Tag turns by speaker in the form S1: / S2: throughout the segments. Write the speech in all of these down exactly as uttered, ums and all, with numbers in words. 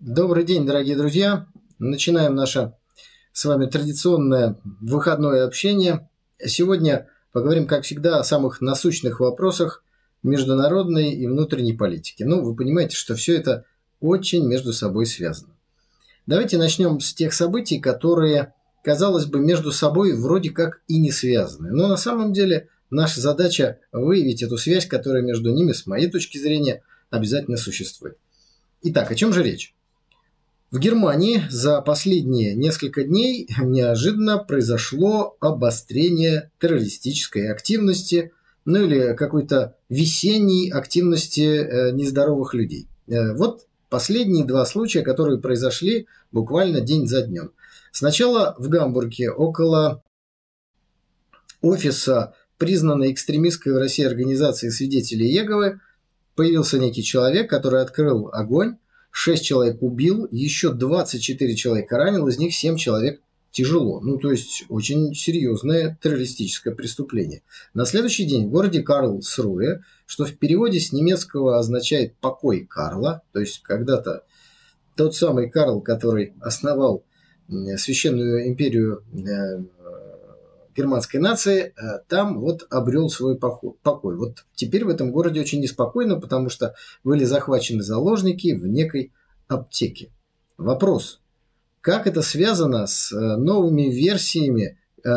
S1: Добрый день, дорогие друзья. Начинаем наше с вами традиционное выходное общение. Сегодня поговорим, как всегда, о самых насущных вопросах международной и внутренней политики. Ну, вы понимаете, что все это очень между собой связано. Давайте начнем с тех событий, которые, казалось бы, между собой вроде как и не связаны. Но на самом деле наша задача выявить эту связь, которая между ними, с моей точки зрения, обязательно существует. Итак, о чем же речь? В Германии за последние несколько дней неожиданно произошло обострение террористической активности, ну или какой-то весенней активности э, нездоровых людей. Э, вот последние два случая, которые произошли буквально день за днем. Сначала в Гамбурге около офиса признанной экстремистской в России организации «Свидетели Иеговы» появился некий человек, который открыл огонь. шесть человек убил, еще двадцать четыре человека ранил, из них семь человек тяжело. Ну, то есть, очень серьезное террористическое преступление. На следующий день в городе Карлсруэ, что в переводе с немецкого означает «покой Карла», то есть, когда-то тот самый Карл, который основал священную империю германской нации, там вот обрел свой покой. Вот теперь в этом городе очень неспокойно, потому что были захвачены заложники в некой аптеке. Вопрос: как это связано с новыми версиями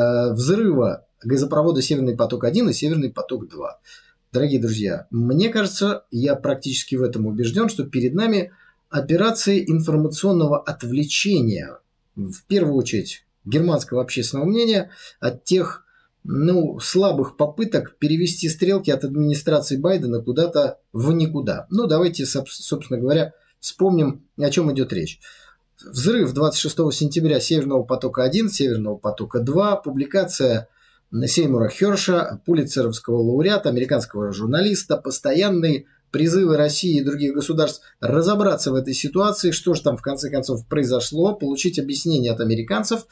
S1: взрыва газопровода «Северный поток-один» и «Северный поток-два»? Дорогие друзья, мне кажется, я практически в этом убежден, что перед нами операция информационного отвлечения, в первую очередь, германского общественного мнения от тех ну, слабых попыток перевести стрелки от администрации Байдена куда-то в никуда. Ну, давайте, собственно говоря, вспомним, о чем идет речь. Взрыв двадцать шестого сентября «Северного потока-один», «Северного потока-два», публикация Сеймура Херша, пулитцеровского лауреата, американского журналиста, постоянные призывы России и других государств разобраться в этой ситуации, что же там в конце концов произошло, получить объяснение от американцев,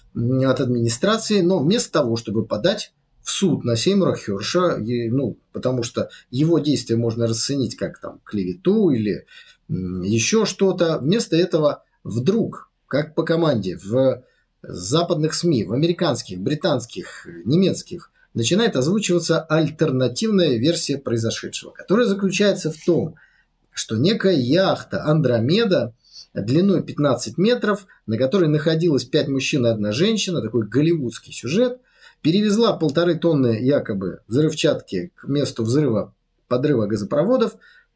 S1: от администрации, но вместо того, чтобы подать в суд на Сеймура Херша, ну, потому что его действия можно расценить как там клевету или еще что-то, вместо этого вдруг, как по команде, в западных СМИ, в американских, британских, немецких, начинает озвучиваться альтернативная версия произошедшего, которая заключается в том, что некая яхта «Андромеда» длиной пятнадцать метров, на которой находилось пять мужчин и одна женщина, такой голливудский сюжет, перевезла полторы тонны якобы взрывчатки к месту взрыва, подрыва газопроводов.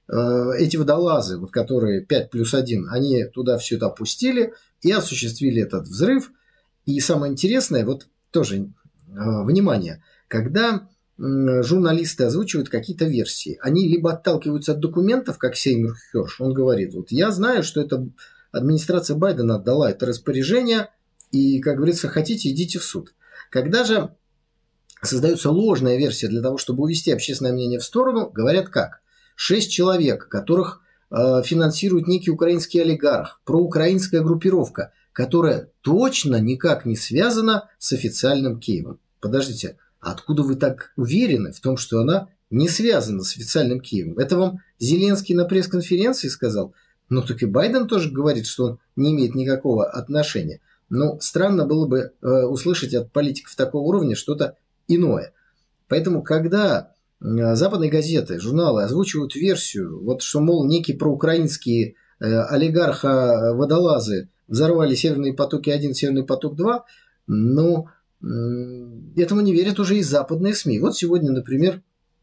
S1: Эти водолазы, вот которые пять плюс один, они туда все это опустили и осуществили этот взрыв. И самое интересное, вот тоже внимание, когда журналисты озвучивают какие-то версии, они либо отталкиваются от документов, как Сеймур Херш, он говорит, вот я знаю, что это администрация Байдена отдала это распоряжение, и, как говорится, хотите, идите в суд. Когда же создается ложная версия для того, чтобы увести общественное мнение в сторону, говорят как? Шесть человек, которых э, финансирует некий украинский олигарх, проукраинская группировка, которая точно никак не связана с официальным Киевом. Подождите, а откуда вы так уверены в том, что она не связана с официальным Киевом? Это вам Зеленский на пресс-конференции сказал? Ну, так и Байден тоже говорит, что он не имеет никакого отношения. Но странно было бы э, услышать от политиков такого уровня что-то иное. Поэтому, когда э, западные газеты, журналы озвучивают версию, вот что, мол, некие проукраинские э, олигарха-водолазы взорвали «Северные потоки-один», «Северный поток-два», ну... этому не верят уже и западные СМИ. Вот сегодня, например,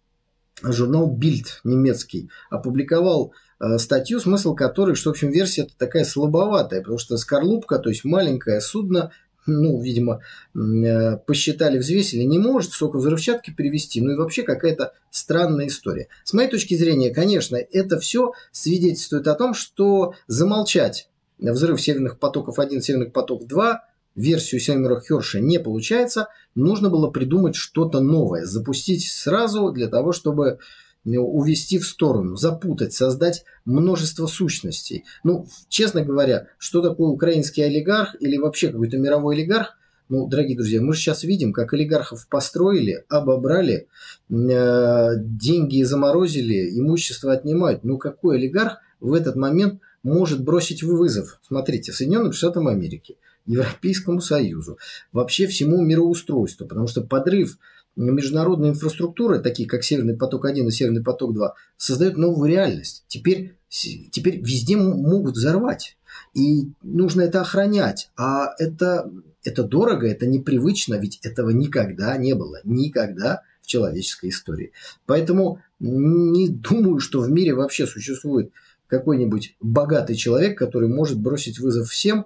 S1: журнал Bild немецкий опубликовал э, статью, смысл которой, что, в общем, версия такая слабоватая, потому что «Скорлупка», то есть маленькое судно, ну, видимо, э, посчитали, взвесили, не может столько взрывчатки перевести. Ну и вообще какая-то странная история. С моей точки зрения, конечно, это все свидетельствует о том, что замолчать взрыв «Северных потоков-один», «Северных поток-два» версию Сеймура Херша не получается, нужно было придумать что-то новое, запустить сразу для того, чтобы увести в сторону, запутать, создать множество сущностей. Ну, честно говоря, что такое украинский олигарх или вообще какой-то мировой олигарх, ну, дорогие друзья, мы же сейчас видим, как олигархов построили, обобрали, э, деньги заморозили, имущество отнимают. Ну, какой олигарх в этот момент может бросить вызов, смотрите, Соединенным Штатам Америки, Европейскому Союзу, вообще всему мироустройству, потому что подрыв международной инфраструктуры, такие как Северный поток-один и Северный поток-два, создают новую реальность. Теперь, теперь везде могут взорвать, и нужно это охранять, а это, это дорого, это непривычно, ведь этого никогда не было, никогда в человеческой истории. Поэтому не думаю, что в мире вообще существует какой-нибудь богатый человек, который может бросить вызов всем,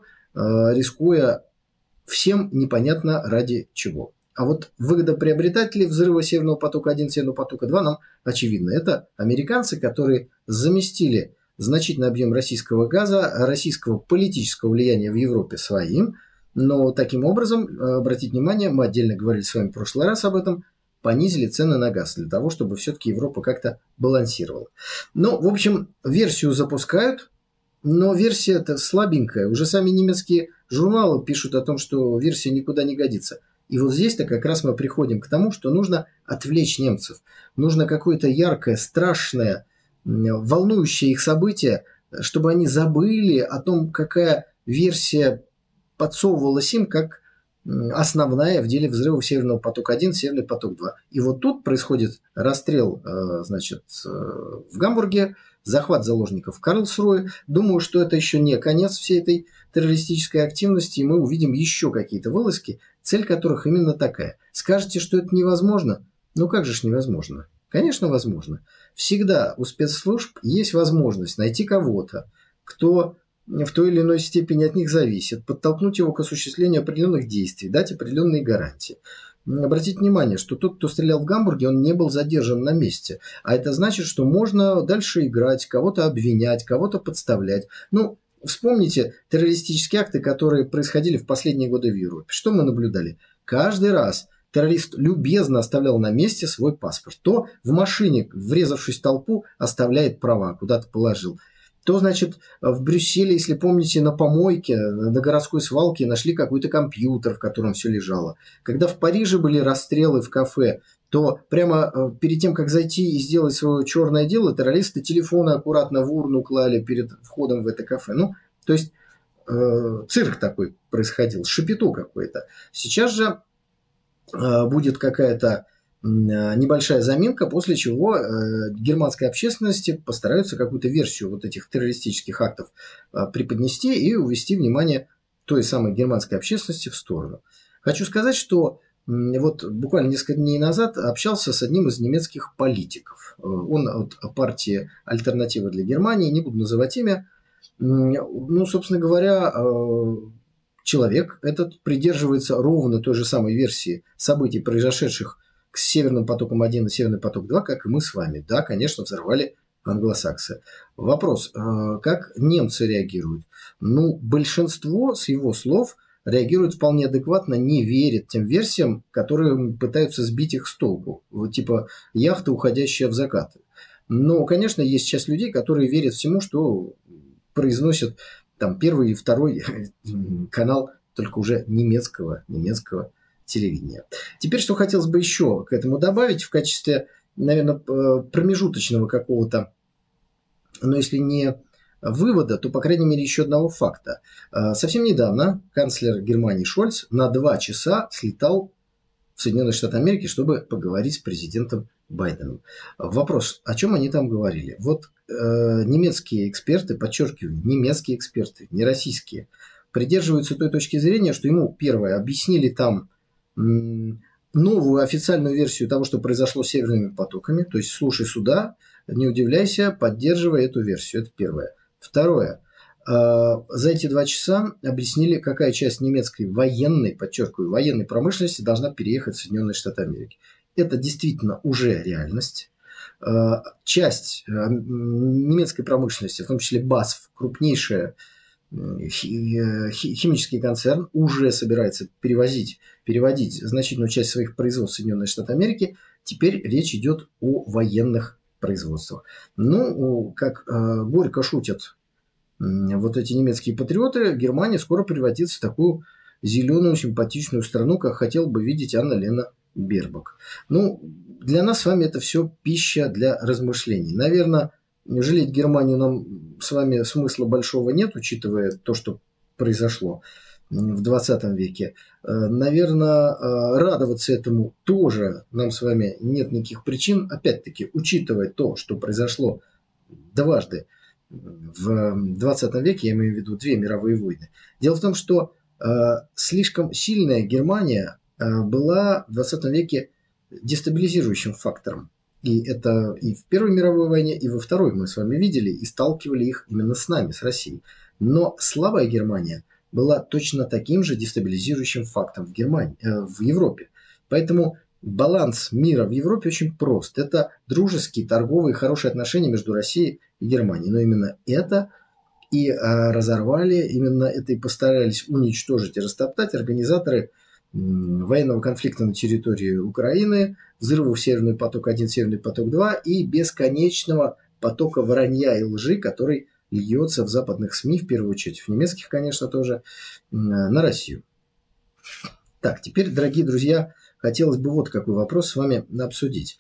S1: рискуя всем непонятно ради чего. А вот выгодоприобретатели взрыва Северного потока-один, Северного потока-два нам очевидно. Это американцы, которые заместили значительный объем российского газа, российского политического влияния в Европе своим. Но таким образом, обратите внимание, мы отдельно говорили с вами в прошлый раз об этом, понизили цены на газ для того, чтобы все-таки Европа как-то балансировала. Ну, в общем, версию запускают, но версия-то слабенькая. Уже сами немецкие журналы пишут о том, что версия никуда не годится. И вот здесь-то как раз мы приходим к тому, что нужно отвлечь немцев. Нужно какое-то яркое, страшное, волнующее их событие, чтобы они забыли о том, какая версия подсовывалась им как основная в деле взрывов Северного потока-один, Северный поток-два. И вот тут происходит расстрел, значит, в Гамбурге, захват заложников в Карлсруэ. Думаю, что это еще не конец всей этой террористической активности, и мы увидим еще какие-то вылазки, цель которых именно такая. Скажете, что это невозможно? Ну как же ж невозможно? Конечно, возможно. Всегда у спецслужб есть возможность найти кого-то, кто в той или иной степени от них зависит, подтолкнуть его к осуществлению определенных действий, дать определенные гарантии. Обратите внимание, что тот, кто стрелял в Гамбурге, он не был задержан на месте. А это значит, что можно дальше играть, кого-то обвинять, кого-то подставлять. Ну, вспомните террористические акты, которые происходили в последние годы в Европе. Что мы наблюдали? Каждый раз террорист любезно оставлял на месте свой паспорт. То в машине, врезавшись в толпу, оставляет права, куда-то положил. То, значит, в Брюсселе, если помните, на помойке, на городской свалке нашли какой-то компьютер, в котором все лежало. Когда в Париже были расстрелы в кафе, то прямо перед тем, как зайти и сделать свое черное дело, террористы телефоны аккуратно в урну клали перед входом в это кафе. Ну, то есть э, цирк такой происходил, шапито какое-то. Сейчас же э, будет какая-то небольшая заминка, после чего э, германской общественности постараются какую-то версию вот этих террористических актов э, преподнести и увести внимание той самой германской общественности в сторону. Хочу сказать, что э, вот буквально несколько дней назад общался с одним из немецких политиков. Он от партии «Альтернатива для Германии», не буду называть имя. Ну, собственно говоря, э, человек этот придерживается ровно той же самой версии событий, произошедших с Северным потоком-один и Северный поток-два, как и мы с вами. Да, конечно, взорвали англосаксы. Вопрос, как немцы реагируют? Ну, большинство, с его слов, реагирует вполне адекватно, не верит тем версиям, которые пытаются сбить их с толку. Вот типа яхта, уходящая в закат. Но, конечно, есть часть людей, которые верят всему, что произносит там первый и второй канал, только уже немецкого, немецкого телевидения. Теперь, что хотелось бы еще к этому добавить в качестве, наверное, промежуточного какого-то, но если не вывода, то, по крайней мере, еще одного факта. Совсем недавно канцлер Германии Шольц на два часа слетал в Соединенные Штаты Америки, чтобы поговорить с президентом Байденом. Вопрос, о чем они там говорили? Вот э, немецкие эксперты, подчеркиваю, немецкие эксперты, не российские, придерживаются той точки зрения, что ему, первое, объяснили там новую официальную версию того, что произошло с северными потоками. То есть слушай сюда, не удивляйся, поддерживай эту версию. Это первое. Второе. За эти два часа объяснили, какая часть немецкой военной, подчеркиваю, военной промышленности должна переехать в Соединенные Штаты Америки. Это действительно уже реальность. Часть немецкой промышленности, в том числе БАСФ, крупнейшая химический концерн, уже собирается перевозить, переводить значительную часть своих производств в Соединенные Штаты Америки. Теперь речь идет о военных производствах. Ну, как э, горько шутят э, вот эти немецкие патриоты, Германия скоро превратится в такую зеленую, симпатичную страну, как хотел бы видеть Анна-Лена Бербак. Ну, для нас с вами это все пища для размышлений. Наверное, жалеть Германию нам с вами смысла большого нет, учитывая то, что произошло в двадцатом веке. Наверное, радоваться этому тоже нам с вами нет никаких причин. Опять-таки, учитывая то, что произошло дважды в двадцатом веке, я имею в виду две мировые войны. Дело в том, что слишком сильная Германия была в двадцатом веке дестабилизирующим фактором. И это и в Первой мировой войне, и во Второй мы с вами видели, и сталкивали их именно с нами, с Россией. Но слабая Германия была точно таким же дестабилизирующим фактором в, Германии, э, в Европе. Поэтому баланс мира в Европе очень прост. Это дружеские, торговые, хорошие отношения между Россией и Германией. Но именно это и э, разорвали, именно это и постарались уничтожить и растоптать организаторы военного конфликта на территории Украины, взрывов Северный поток-один, Северный поток-два и бесконечного потока вранья и лжи, который льется в западных СМИ, в первую очередь, в немецких, конечно, тоже, на Россию. Так, теперь, дорогие друзья, хотелось бы вот какой вопрос с вами обсудить.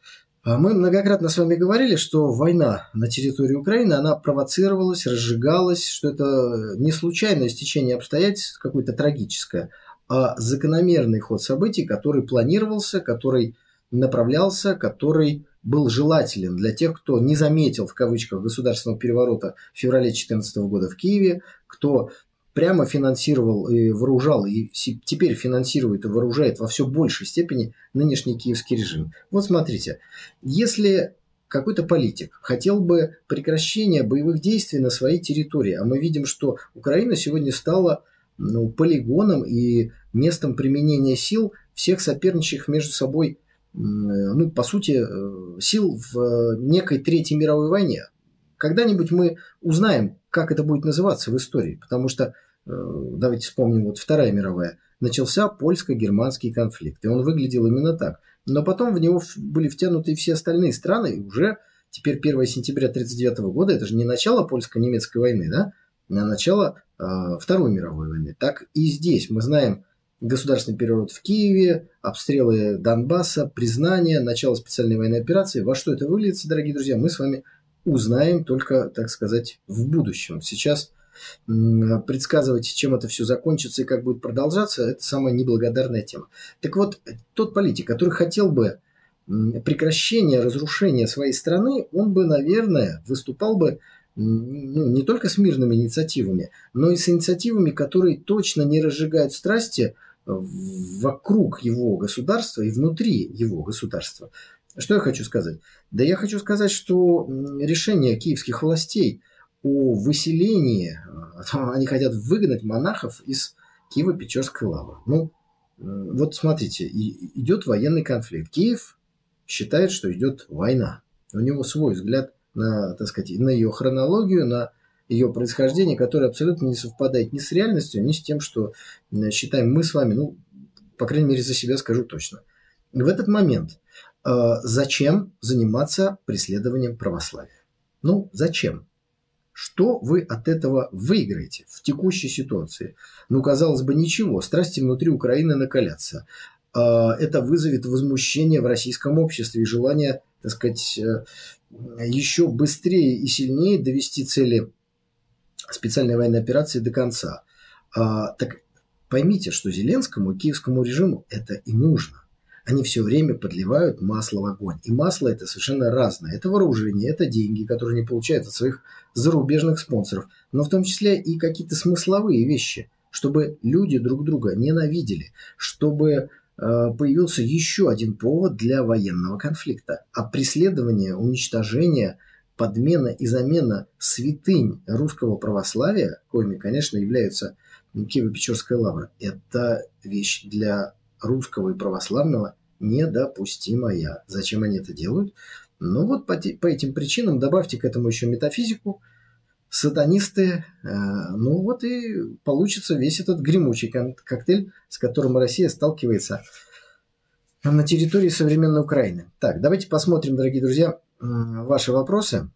S1: Мы многократно с вами говорили, что война на территории Украины, она провоцировалась, разжигалась, что это не случайное стечение обстоятельств, какое-то трагическое, а закономерный ход событий, который планировался, который направлялся, который был желателен для тех, кто не заметил, в кавычках, государственного переворота в феврале две тысячи четырнадцатого года в Киеве, кто прямо финансировал и вооружал, и теперь финансирует и вооружает во все большей степени нынешний киевский режим. Вот смотрите, если какой-то политик хотел бы прекращения боевых действий на своей территории, а мы видим, что Украина сегодня стала ну, полигоном и местом применения сил всех соперничающих между собой, ну, по сути, сил в некой Третьей мировой войне. Когда-нибудь мы узнаем, как это будет называться в истории, потому что, давайте вспомним, вот Вторая мировая, начался польско-германский конфликт, и он выглядел именно так. Но потом в него были втянуты все остальные страны, и уже теперь первое сентября тысяча девятьсот тридцать девятого года, это же не начало польско-немецкой войны, да, а начало э, Второй мировой войны. Так и здесь мы знаем государственный переворот в Киеве, обстрелы Донбасса, признание, начало специальной военной операции. Во что это выльется, дорогие друзья, мы с вами узнаем только, так сказать, в будущем. Сейчас предсказывать, чем это все закончится и как будет продолжаться, это самая неблагодарная тема. Так вот, тот политик, который хотел бы прекращения разрушения своей страны, он бы, наверное, выступал бы ну, не только с мирными инициативами, но и с инициативами, которые точно не разжигают страсти вокруг его государства и внутри его государства. Что я хочу сказать? Да я хочу сказать, что решение киевских властей о выселении, они хотят выгнать монахов из Киево-Печерской лавры. Ну, вот смотрите, идет военный конфликт. Киев считает, что идет война. У него свой взгляд на, так сказать, на ее хронологию, на ее происхождение, которое абсолютно не совпадает ни с реальностью, ни с тем, что считаем мы с вами, ну, по крайней мере, за себя скажу точно. В этот момент э, зачем заниматься преследованием православия? Ну, зачем? Что вы от этого выиграете в текущей ситуации? Ну, казалось бы, ничего, страсти внутри Украины накалятся. Э, это вызовет возмущение в российском обществе и желание, так сказать, э, еще быстрее и сильнее довести цели специальной военной операции до конца. А, так поймите, что Зеленскому и киевскому режиму это и нужно. Они все время подливают масло в огонь. И масло это совершенно разное. Это вооружение, это деньги, которые они получают от своих зарубежных спонсоров. Но в том числе и какие-то смысловые вещи, чтобы люди друг друга ненавидели, чтобы э, появился еще один повод для военного конфликта. А преследование, уничтожение, подмена и замена святынь русского православия, коими, конечно, являются Киево-Печерская лавра, это вещь для русского и православного недопустимая. Зачем они это делают? Ну вот по, по этим причинам добавьте к этому еще метафизику, сатанисты, э, ну вот и получится весь этот гремучий коктейль, с которым Россия сталкивается на территории современной Украины. Так, давайте посмотрим, дорогие друзья, ваши вопросы.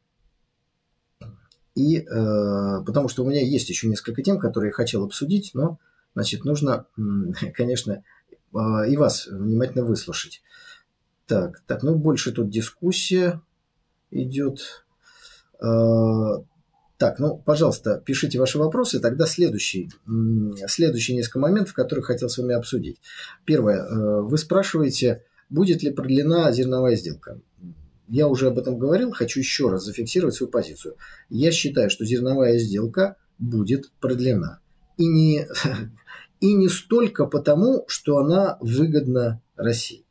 S1: И э, потому что у меня есть еще несколько тем, которые я хотел обсудить, но, значит, нужно, конечно, э, и вас внимательно выслушать. Так, так, ну больше тут дискуссия идет. Так, ну, пожалуйста, пишите ваши вопросы. Тогда следующий, следующие несколько моментов, которые хотел с вами обсудить. Первое. Вы спрашиваете, будет ли продлена зерновая сделка. Я уже об этом говорил, хочу еще раз зафиксировать свою позицию. Я считаю, что зерновая сделка будет продлена. И не, и не столько потому, что она выгодна России.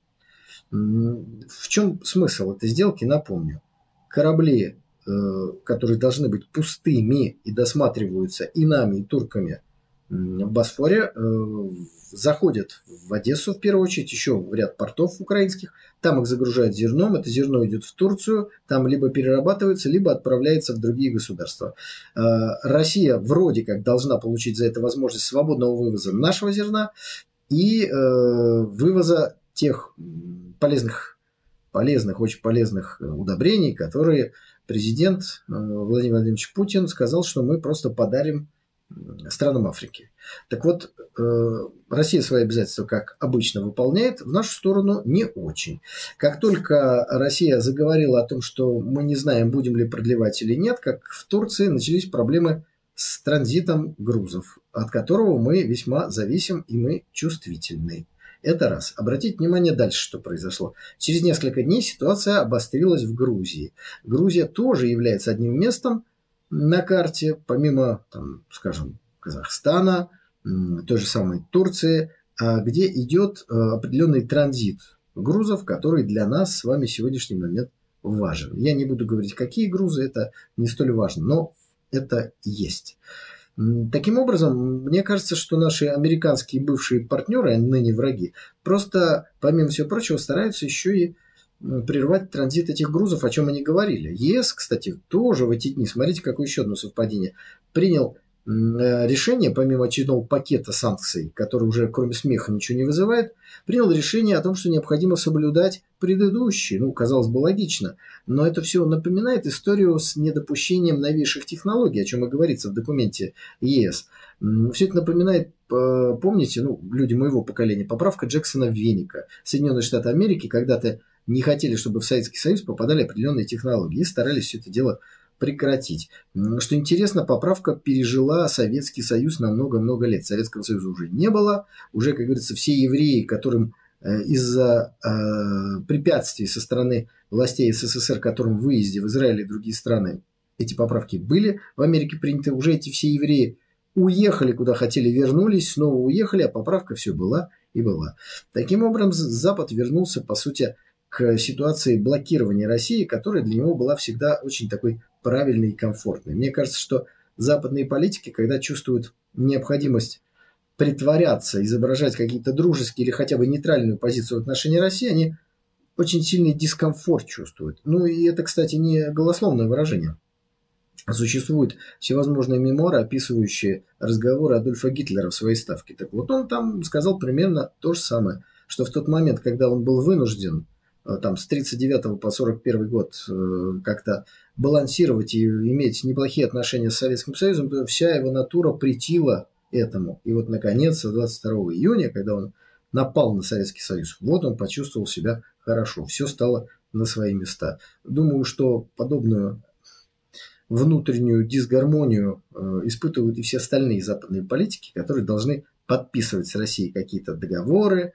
S1: В чем смысл этой сделки, напомню. Корабли, которые должны быть пустыми и досматриваются и нами, и турками в Босфоре, заходят в Одессу в первую очередь, еще в ряд портов украинских, там их загружают зерном, это зерно идет в Турцию, там либо перерабатывается, либо отправляется в другие государства. Россия вроде как должна получить за это возможность свободного вывоза нашего зерна и вывоза тех полезных, полезных, очень полезных удобрений, которые президент Владимир Владимирович Путин сказал, что мы просто подарим странам Африки. Так вот, Россия свои обязательства, как обычно, выполняет, в нашу сторону не очень. Как только Россия заговорила о том, что мы не знаем, будем ли продлевать или нет, как в Турции начались проблемы с транзитом грузов, от которого мы весьма зависим и мы чувствительны. Это раз. Обратите внимание дальше, что произошло. Через несколько дней ситуация обострилась в Грузии. Грузия тоже является одним местом на карте, помимо, там, скажем, Казахстана, той же самой Турции, где идет определенный транзит грузов, который для нас с вами в сегодняшний момент важен. Я не буду говорить, какие грузы, это не столь важно, но это есть. Таким образом, мне кажется, что наши американские бывшие партнеры, ныне враги, просто, помимо всего прочего, стараются еще и прервать транзит этих грузов, о чем они говорили. ЕС, кстати, тоже в эти дни, смотрите, какое еще одно совпадение, принял решение, помимо очередного пакета санкций, который уже кроме смеха ничего не вызывает, принял решение о том, что необходимо соблюдать предыдущие. Ну, казалось бы, логично. Но это все напоминает историю с недопущением новейших технологий, о чем и говорится в документе ЕС. Все это напоминает, помните, ну, люди моего поколения, поправка Джексона-Веника. Соединенные Штаты Америки когда-то не хотели, чтобы в Советский Союз попадали определенные технологии и старались все это дело прекратить. Что интересно, поправка пережила Советский Союз на много-много лет. Советского Союза уже не было. Уже, как говорится, все евреи, которым из-за э, препятствий со стороны властей СССР, которым в выезде в Израиль и другие страны эти поправки были в Америке приняты, уже эти все евреи уехали куда хотели, вернулись, снова уехали, а поправка все была и была. Таким образом, Запад вернулся, по сути, к ситуации блокирования России, которая для него была всегда очень такой правильной и комфортной. Мне кажется, что западные политики, когда чувствуют необходимость притворяться, изображать какие-то дружеские или хотя бы нейтральную позицию в отношении России, они очень сильный дискомфорт чувствуют. Ну и это, кстати, не голословное выражение. Существуют всевозможные мемуары, описывающие разговоры Адольфа Гитлера в своей ставке. Так вот, он там сказал примерно то же самое, что в тот момент, когда он был вынужден там, с тридцать девятого по сорок первый год как-то балансировать и иметь неплохие отношения с Советским Союзом, то вся его натура претила этому. И вот, наконец, двадцать второго июня, когда он напал на Советский Союз, вот он почувствовал себя хорошо. Все стало на свои места. Думаю, что подобную внутреннюю дисгармонию испытывают и все остальные западные политики, которые должны подписывать с Россией какие-то договоры,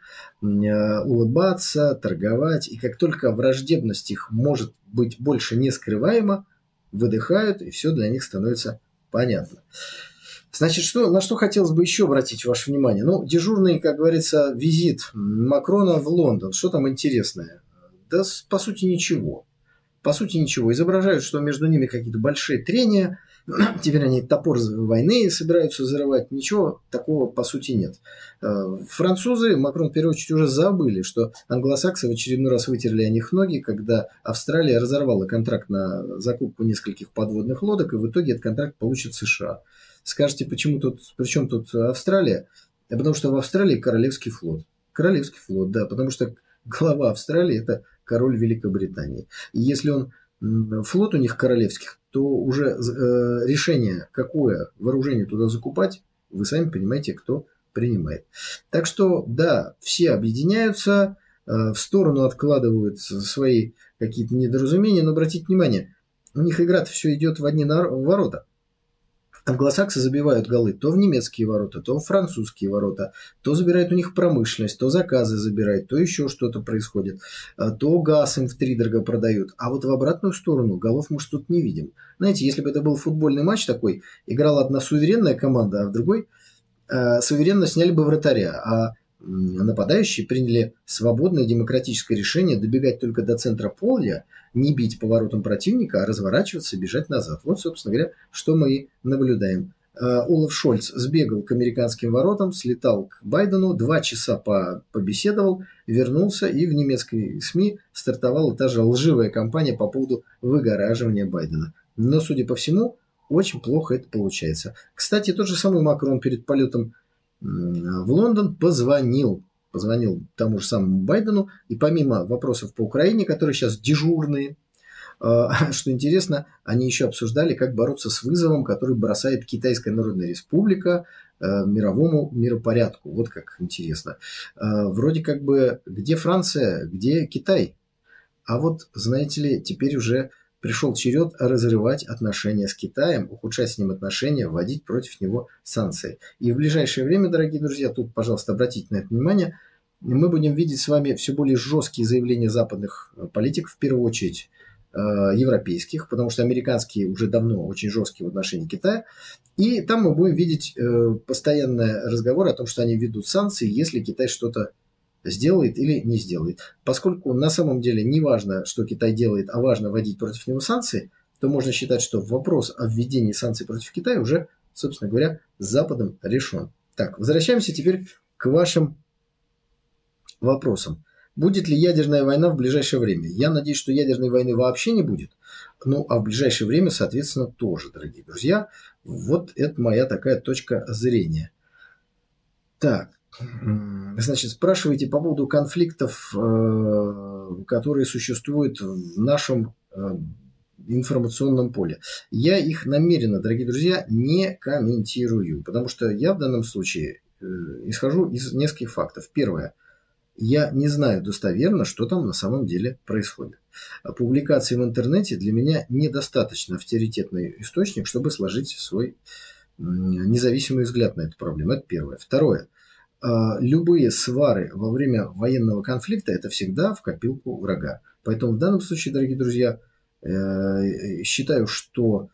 S1: улыбаться, торговать. И как только враждебность их может быть больше не скрываема, выдыхают, и все для них становится понятно. Значит, что, на что хотелось бы еще обратить ваше внимание? Ну, дежурный, как говорится, визит Макрона в Лондон. Что там интересное? Да, по сути, ничего. По сути, ничего. Изображают, что между ними какие-то большие трения. Теперь они топор войны собираются взрывать. Ничего такого, по сути, нет. Французы, Макрон, в первую очередь, уже забыли, что англосаксы в очередной раз вытерли о них ноги, когда Австралия разорвала контракт на закупку нескольких подводных лодок, и в итоге этот контракт получит США. Скажете, почему тут, при чем тут Австралия? Да потому что в Австралии Королевский флот. Королевский флот, да, потому что глава Австралии – это король Великобритании. И если он, флот у них королевских, то уже э, решение, какое вооружение туда закупать, вы сами понимаете, кто принимает. Так что, да, все объединяются, э, в сторону откладывают свои какие-то недоразумения, но обратите внимание, у них игра-то все идет в одни ворота. Англосаксы забивают голы то в немецкие ворота, то в французские ворота, то забирает у них промышленность, то заказы забирает, то еще что-то происходит, то газ им втридорога продают. А вот в обратную сторону голов мы что-то не видим. Знаете, если бы это был футбольный матч такой, играла одна суверенная команда, а в другой э, суверенно сняли бы вратаря, а нападающие приняли свободное демократическое решение добегать только до центра поля, не бить поворотом противника, а разворачиваться и бежать назад. Вот, собственно говоря, что мы и наблюдаем. Олаф Шольц сбегал к американским воротам, слетал к Байдену, два часа побеседовал, вернулся, и в немецкой СМИ стартовала та же лживая кампания по поводу выгораживания Байдена. Но, судя по всему, очень плохо это получается. Кстати, тот же самый Макрон перед полетом в Лондон позвонил, позвонил тому же самому Байдену, и помимо вопросов по Украине, которые сейчас дежурные, что интересно, они еще обсуждали, как бороться с вызовом, который бросает Китайская Народная Республика мировому миропорядку. Вот как интересно. Вроде как бы где Франция, где Китай? А вот, знаете ли, теперь уже пришел черед разрывать отношения с Китаем, ухудшать с ним отношения, вводить против него санкции. И в ближайшее время, дорогие друзья, тут, пожалуйста, обратите на это внимание, мы будем видеть с вами все более жесткие заявления западных политиков, в первую очередь европейских, потому что американские уже давно очень жесткие в отношении Китая. И там мы будем видеть постоянный разговор о том, что они ведут санкции, если Китай что-то сделает или не сделает. Поскольку на самом деле не важно, что Китай делает, а важно вводить против него санкции, то можно считать, что вопрос о введении санкций против Китая уже, собственно говоря, с Западом решен. Так, возвращаемся теперь к вашим вопросам. Будет ли ядерная война в ближайшее время? Я надеюсь, что ядерной войны вообще не будет. Ну, а в ближайшее время, соответственно, тоже, дорогие друзья. Вот это моя такая точка зрения. Так. Значит, спрашиваете по поводу конфликтов, которые существуют в нашем информационном поле. Я их намеренно, дорогие друзья, не комментирую, потому что я в данном случае исхожу из нескольких фактов. Первое. Я не знаю достоверно, что там на самом деле происходит. Публикации в интернете для меня недостаточно авторитетный источник, чтобы сложить свой независимый взгляд на эту проблему. Это первое. Второе. Любые свары во время военного конфликта – это всегда в копилку врага. Поэтому в данном случае, дорогие друзья, считаю, что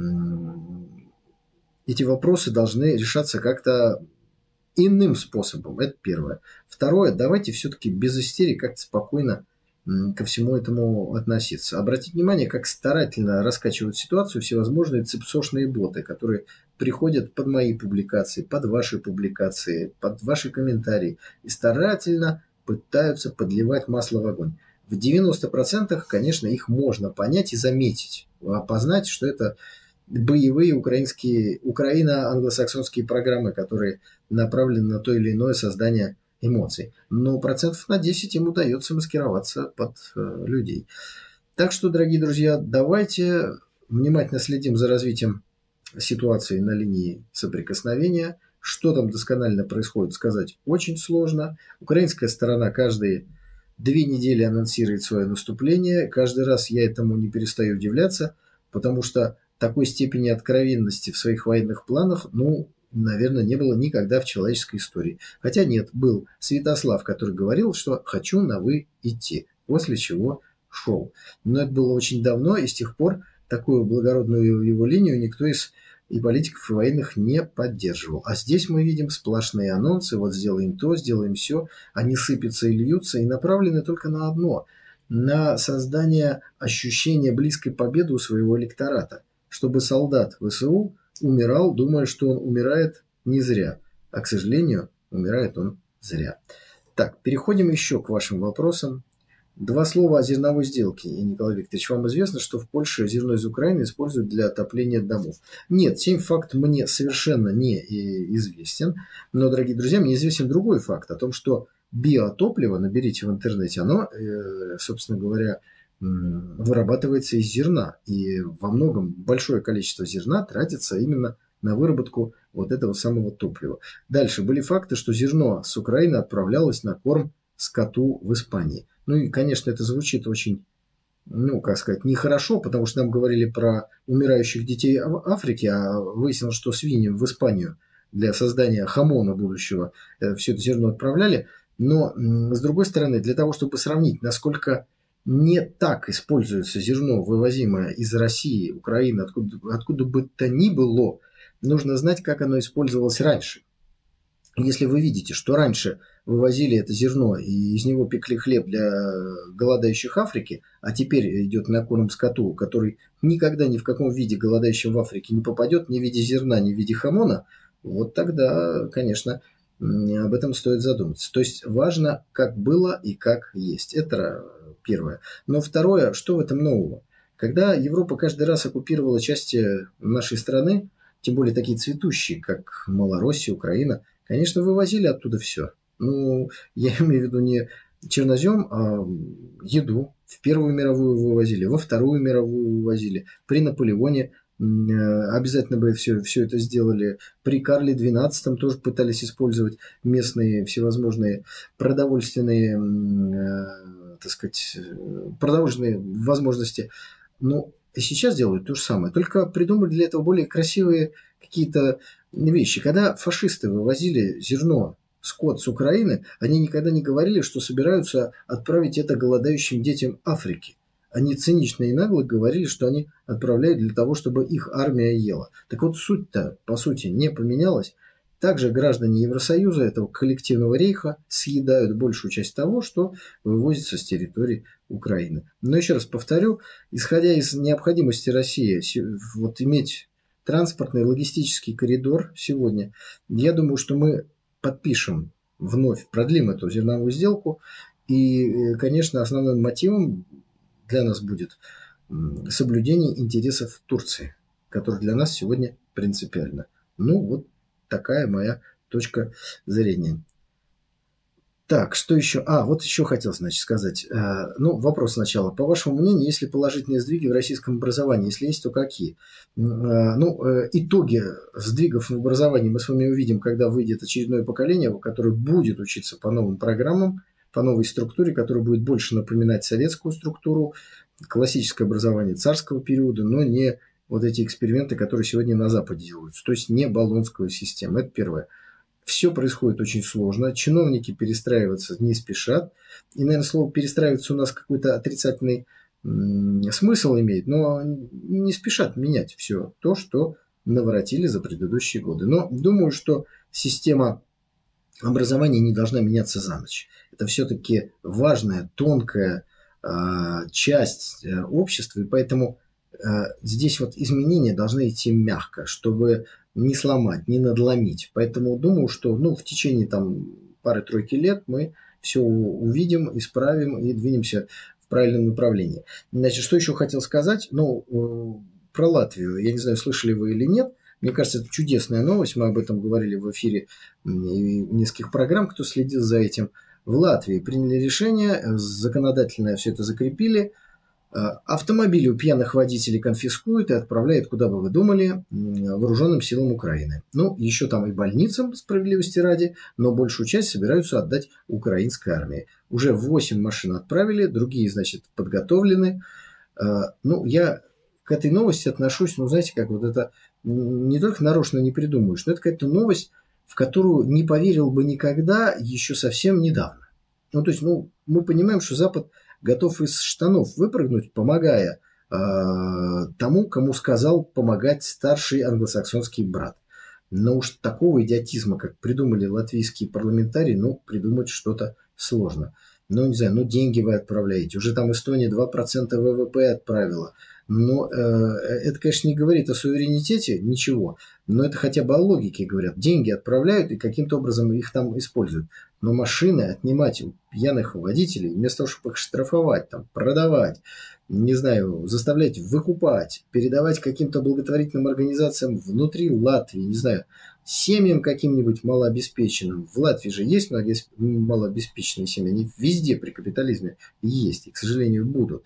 S1: эти вопросы должны решаться как-то иным способом. Это первое. Второе. Давайте все-таки без истерии как-то спокойно ко всему этому относиться. Обратите внимание, как старательно раскачивают ситуацию всевозможные цепсошные боты, которые приходят под мои публикации, под ваши публикации, под ваши комментарии и старательно пытаются подливать масло в огонь. В девяноста процентах, конечно, их можно понять и заметить, опознать, что это боевые украинские, украино-англосаксонские программы, которые направлены на то или иное создание эмоций. Но процентов на десять им удается маскироваться под э, людей. Так что, дорогие друзья, давайте внимательно следим за развитием ситуации на линии соприкосновения. Что там досконально происходит, сказать очень сложно. Украинская сторона каждые две недели анонсирует свое наступление. Каждый раз я этому не перестаю удивляться, потому что такой степени откровенности в своих военных планах, ну, наверное, не было никогда в человеческой истории. Хотя нет, был Святослав, который говорил, что «хочу на «вы» идти», после чего шел. Но это было очень давно, и с тех пор такую благородную его линию никто из и политиков, и военных не поддерживал. А здесь мы видим сплошные анонсы, вот сделаем то, сделаем все, они сыпятся и льются, и направлены только на одно – на создание ощущения близкой победы у своего электората, чтобы солдат ВСУ умирал, думая, что он умирает не зря. А, к сожалению, умирает он зря. Так, переходим еще к вашим вопросам. Два слова о зерновой сделке. И, Николай Викторович, вам известно, что в Польше зерно из Украины используют для отопления домов? Нет, сей факт мне совершенно не известен. Но, дорогие друзья, мне известен другой факт о том, что биотопливо, наберите в интернете, оно, собственно говоря, вырабатывается из зерна. И во многом большое количество зерна тратится именно на выработку вот этого самого топлива. Дальше были факты, что зерно с Украины отправлялось на корм скоту в Испании. Ну и, конечно, это звучит очень ну, как сказать, нехорошо, потому что нам говорили про умирающих детей в Африке, а выяснилось, что свиньям в Испанию для создания хамона будущего все это зерно отправляли. Но, с другой стороны, для того, чтобы сравнить, насколько не так используется зерно, вывозимое из России, Украины, откуда, откуда бы то ни было, нужно знать, как оно использовалось раньше. Если вы видите, что раньше вывозили это зерно и из него пекли хлеб для голодающих Африки, а теперь идет на корм скоту, который никогда ни в каком виде голодающим в Африке не попадет, ни в виде зерна, ни в виде хамона, вот тогда, конечно, об этом стоит задуматься. То есть важно, как было и как есть. Это первое. Но второе, что в этом нового? Когда Европа каждый раз оккупировала части нашей страны, тем более такие цветущие, как Малороссия, Украина, конечно, вывозили оттуда все. Ну, я имею в виду не чернозем, а еду. В Первую мировую вывозили, во Вторую мировую вывозили. При Наполеоне обязательно бы все, все это сделали. При Карле двенадцатом тоже пытались использовать местные всевозможные продовольственные, так сказать, продовольственные возможности. Но сейчас делают то же самое. Только придумали для этого более красивые какие-то вещи. Когда фашисты вывозили зерно, скот с Украины, они никогда не говорили, что собираются отправить это голодающим детям Африки. Они цинично и нагло говорили, что они отправляют для того, чтобы их армия ела. Так вот, суть-то, по сути, не поменялась. Также граждане Евросоюза, этого коллективного рейха, съедают большую часть того, что вывозится с территории Украины. Но еще раз повторю, исходя из необходимости России вот иметь транспортный логистический коридор сегодня, я думаю, что мы подпишем вновь, продлим эту зерновую сделку. И, конечно, основным мотивом для нас будет соблюдение интересов Турции, который для нас сегодня принципиально. Ну, вот такая моя точка зрения. Так, что еще? А, вот еще хотел, значит, сказать. Ну, вопрос сначала. По вашему мнению, есть ли положительные сдвиги в российском образовании? Если есть, то какие? Ну, итоги сдвигов в образовании мы с вами увидим, когда выйдет очередное поколение, которое будет учиться по новым программам, по новой структуре, которая будет больше напоминать советскую структуру, классическое образование царского периода, но не вот эти эксперименты, которые сегодня на Западе делаются. То есть не болонскую систему. Это первое. Все происходит очень сложно. Чиновники перестраиваться не спешат. И, наверное, слово «перестраиваться» у нас какой-то отрицательный смысл имеет, но не спешат менять все то, что наворотили за предыдущие годы. Но думаю, что система образования не должна меняться за ночь. Это все-таки важная, тонкая э, часть э, общества, и поэтому э, здесь вот изменения должны идти мягко, чтобы не сломать, не надломить. Поэтому думаю, что ну, в течение там, пары-тройки лет мы все увидим, исправим и двинемся в правильном направлении. Значит, что еще хотел сказать? Ну, э, про Латвию. Я не знаю, слышали вы или нет. Мне кажется, это чудесная новость. Мы об этом говорили в эфире нескольких программ, кто следил за этим. В Латвии приняли решение, законодательно все это закрепили. Автомобили у пьяных водителей конфискуют и отправляют, куда бы вы думали, вооруженным силам Украины. Ну, еще там и больницам, справедливости ради, но большую часть собираются отдать украинской армии. Уже восемь машин отправили, другие, значит, подготовлены. Ну, я к этой новости отношусь, ну, знаете, как вот это не только нарочно не придумаешь, но это какая-то новость, в которую не поверил бы никогда еще совсем недавно. Ну, то есть, ну, мы понимаем, что Запад готов из штанов выпрыгнуть, помогая э, тому, кому сказал помогать старший англосаксонский брат. Но уж такого идиотизма, как придумали латвийские парламентарии, ну, придумать что-то сложно. Ну, не знаю, ну, деньги вы отправляете. Уже там Эстония два процента вэ вэ пэ отправила. Но э, это, конечно, не говорит о суверенитете, ничего. Но это хотя бы о логике говорят. Деньги отправляют и каким-то образом их там используют. Но машины отнимать у пьяных водителей, вместо того, чтобы их штрафовать, там, продавать, не знаю, заставлять выкупать, передавать каким-то благотворительным организациям внутри Латвии, не знаю, семьям каким-нибудь малообеспеченным. В Латвии же есть малообеспеченные семьи, они везде при капитализме есть и, к сожалению, будут.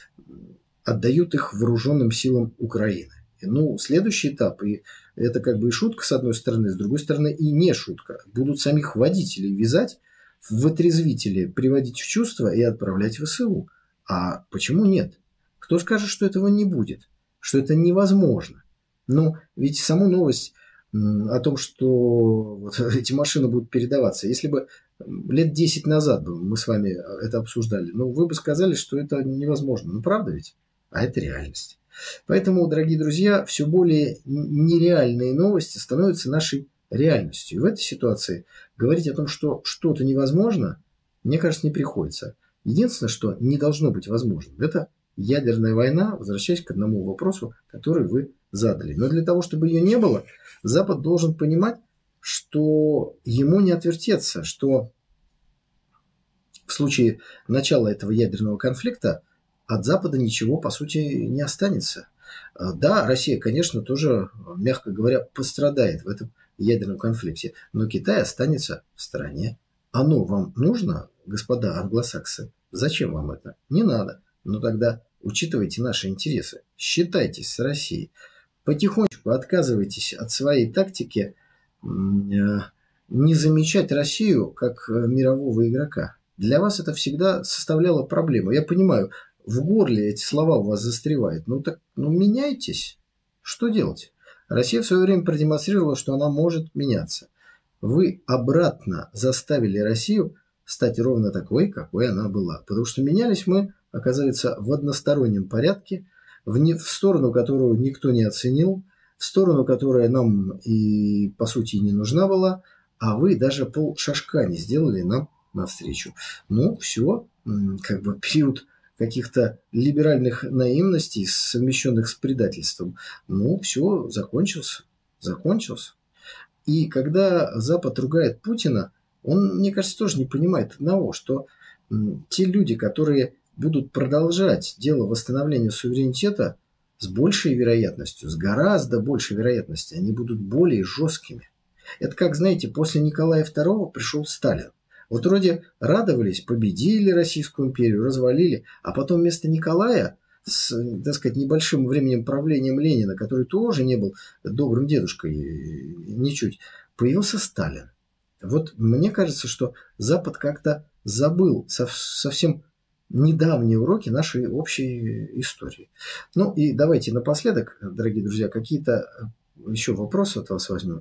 S1: Отдают их вооруженным силам Украины. Ну, следующий этап, и это как бы и шутка с одной стороны, с другой стороны и не шутка. Будут самих водителей вязать, в отрезвители приводить в чувство и отправлять в вэ эс у. А почему нет? Кто скажет, что этого не будет, что это невозможно? Но ведь саму новость о том, что вот эти машины будут передаваться, если бы лет десять назад бы мы с вами это обсуждали, ну, вы бы сказали, что это невозможно. Ну, правда ведь? А это реальность. Поэтому, дорогие друзья, все более нереальные новости становятся нашей реальностью. И в этой ситуации говорить о том, что что-то невозможно, мне кажется, не приходится. Единственное, что не должно быть возможным, это ядерная война, возвращаясь к одному вопросу, который вы задали. Но для того, чтобы ее не было, Запад должен понимать, что ему не отвертеться, что в случае начала этого ядерного конфликта от Запада ничего, по сути, не останется. Да, Россия, конечно, тоже, мягко говоря, пострадает в этом ядерном конфликте, но Китай останется в стороне. Оно вам нужно, господа англосаксы? Зачем вам это? Не надо. Но тогда учитывайте наши интересы, считайтесь с Россией. Потихонечку отказывайтесь от своей тактики не замечать Россию как мирового игрока. Для вас это всегда составляло проблему. Я понимаю, в горле эти слова у вас застревают. Ну так, ну меняйтесь. Что делать? Россия в свое время продемонстрировала, что она может меняться. Вы обратно заставили Россию стать ровно такой, какой она была. Потому что менялись мы, оказывается, в одностороннем порядке, в, не, в сторону, которую никто не оценил, в сторону, которая нам и, по сути, не нужна была, а вы даже полшажка не сделали нам навстречу. Ну, все, как бы период каких-то либеральных наивностей, совмещенных с предательством, ну, все, закончился, закончился. И когда Запад ругает Путина, он, мне кажется, тоже не понимает одного, что те люди, которые будут продолжать дело восстановления суверенитета, с большей вероятностью, с гораздо большей вероятностью, они будут более жесткими. Это как, знаете, после Николая второго пришел Сталин. Вот вроде радовались, победили Российскую империю, развалили, а потом вместо Николая, с, так сказать, небольшим временем правления Ленина, который тоже не был добрым дедушкой ничуть, появился Сталин. Вот мне кажется, что Запад как-то забыл совсем недавние уроки нашей общей истории. Ну и давайте напоследок, дорогие друзья, какие-то еще вопросы от вас возьмем.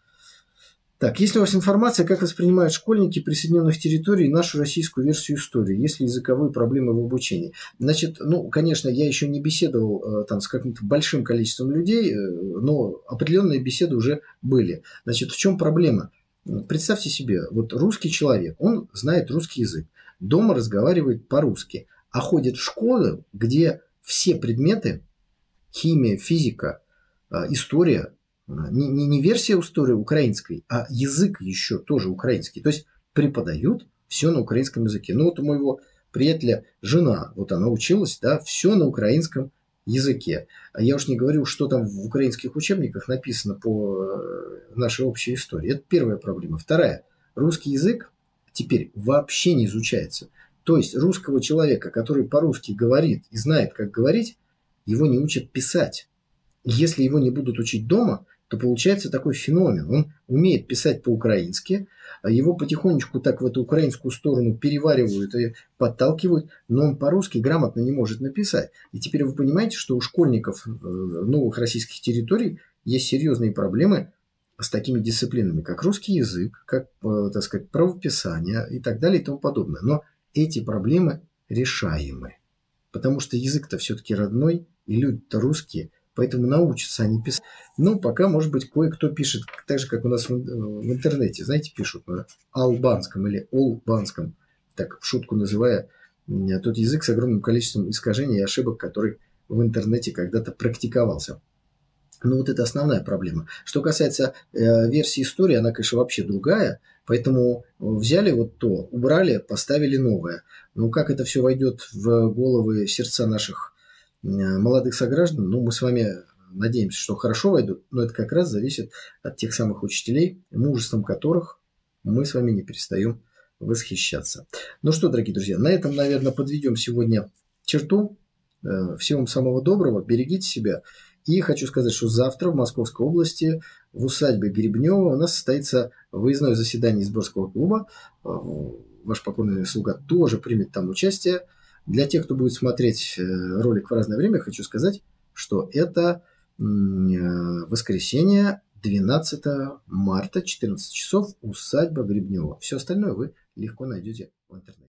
S1: Так, есть ли у вас информация, как воспринимают школьники присоединенных территорий нашу российскую версию истории? Есть ли языковые проблемы в обучении? Значит, ну, конечно, я еще не беседовал там с каким-то большим количеством людей, но определенные беседы уже были. Значит, в чем проблема? Представьте себе, вот русский человек, он знает русский язык, дома разговаривает по-русски, а ходит в школы, где все предметы, химия, физика, история, не, не, не версия истории украинской, а язык еще тоже украинский. То есть преподают все на украинском языке. Ну вот у моего приятеля жена, вот она училась, да, все на украинском языке. А я уж не говорю, что там в украинских учебниках написано по нашей общей истории. Это первая проблема. Вторая. Русский язык теперь вообще не изучается. То есть русского человека, который по-русски говорит и знает, как говорить, его не учат писать. Если его не будут учить дома, то получается такой феномен. Он умеет писать по-украински, его потихонечку так в эту украинскую сторону переваривают и подталкивают, но он по-русски грамотно не может написать. И теперь вы понимаете, что у школьников новых российских территорий есть серьезные проблемы с такими дисциплинами, как русский язык, как, так сказать, правописание и так далее и тому подобное. Но эти проблемы решаемы, потому что язык-то все-таки родной, и люди-то русские, поэтому научатся они писать. Ну, пока, может быть, кое-кто пишет, так же, как у нас в, в интернете, знаете, пишут на албанском или олбанском, так в шутку называя тот язык с огромным количеством искажений и ошибок, который в интернете когда-то практиковался. Ну, вот это основная проблема. Что касается э, версии истории, она, конечно, вообще другая, поэтому взяли вот то, убрали, поставили новое. Ну, как это все войдет в головы, сердца наших молодых сограждан, ну, мы с вами надеемся, что хорошо войдут, но это как раз зависит от тех самых учителей, мужеством которых мы с вами не перестаем восхищаться. Ну что, дорогие друзья, на этом, наверное, подведем сегодня черту. Всего вам самого доброго, берегите себя. И хочу сказать, что завтра в Московской области в усадьбе Гребнева у нас состоится выездное заседание Изборского клуба. Ваш покорный слуга тоже примет там участие. Для тех, кто будет смотреть ролик в разное время, хочу сказать, что это воскресенье, двенадцатого марта, четырнадцать часов, усадьба Гребнева. Все остальное вы легко найдете в интернете.